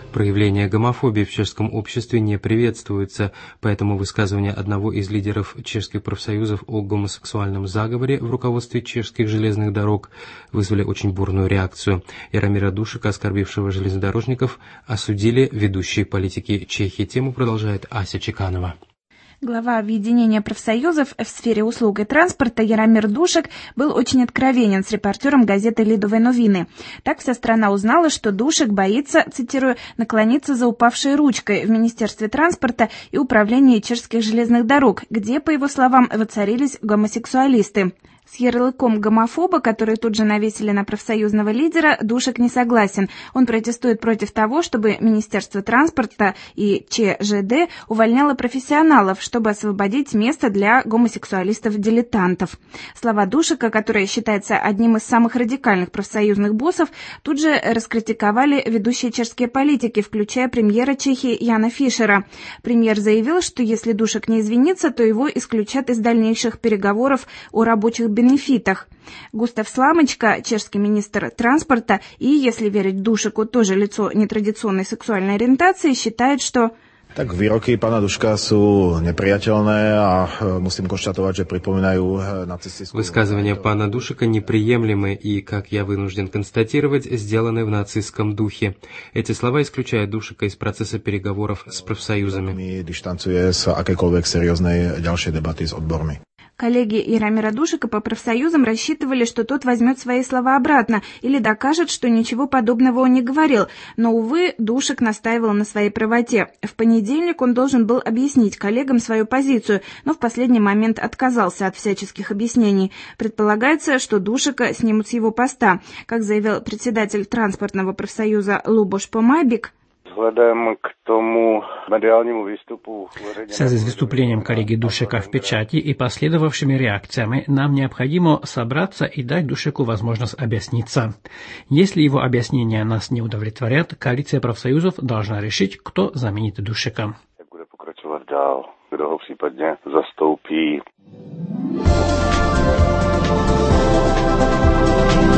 Проявление гомофобии в чешском обществе не приветствуется, поэтому высказывание одного из лидеров чешских профсоюзов о гомосексуальном заговоре в руководстве чешских железных дорог вызвали очень бурную реакцию. Яромира Душика, оскорбившего железнодорожников, осудили ведущие политики Чехии. Тему продолжает Ася Чеканова. Глава объединения профсоюзов в сфере услуг и транспорта Яромир Душик был очень откровенен с репортером газеты «Лидовые новины». Так вся страна узнала, что Душик боится, цитирую, наклониться за упавшей ручкой в Министерстве транспорта и управлении чешских железных дорог, где, по его словам, воцарились гомосексуалисты. С ярлыком гомофоба, который тут же навесили на профсоюзного лидера, Душик не согласен. Он протестует против того, чтобы Министерство транспорта и ЧЖД увольняло профессионалов, чтобы освободить место для гомосексуалистов-дилетантов. Слова Душика, который считается одним из самых радикальных профсоюзных боссов, тут же раскритиковали ведущие чешские политики, включая премьера Чехии Яна Фишера. Премьер заявил, что если Душик не извинится, то его исключат из дальнейших переговоров о рабочих бенефитах. Густав Сламочка, чешский министр транспорта и, если верить Душику, тоже лицо нетрадиционной сексуальной ориентации, считает, что Tak výroky pana Duška sú nepriateľné a musím konštatovať, že pripomínajú nacistickú... Высказывания пана Душика неприемлемы и, как я вынужден констатировать, сделаны в нацистском духе. Эти слова исключают Душика из процесса переговоров с профсоюзами. Dištancuje sa akékoľvek serióznej ďalšej debaty s odbormi. Коллеги Яромира Душика по профсоюзам рассчитывали, что тот возьмет свои слова обратно или докажет, что ничего подобного он не говорил. Но, увы, Душик настаивал на своей правоте. В понедельник он должен был объяснить коллегам свою позицию, но в последний момент отказался от всяческих объяснений. Предполагается, что Душика снимут с его поста. Как заявил председатель транспортного профсоюза Лубош Помайбик, в связи с выступлением коллеги Душика в печати и последовавшими реакциями нам необходимо собраться и дать Душику возможность объясниться. Если его объяснения нас не удовлетворят, коалиция профсоюзов должна решить, кто заменит Душика. Jak bude pokračovat dál, kdo ho případně zastoupí.